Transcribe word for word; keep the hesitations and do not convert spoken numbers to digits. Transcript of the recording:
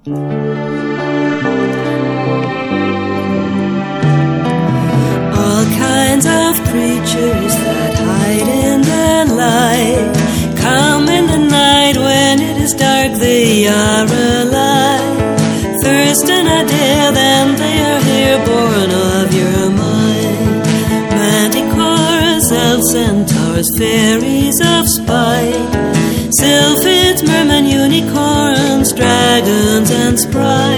All kinds of creatures that hide in the light come in the night when it is dark, they are alive. First an idea, then they are here, born of your mind. Manticores, elves, centaurs, fairies of spite, sylphids, mermen, unicorns, dragons, and sprites.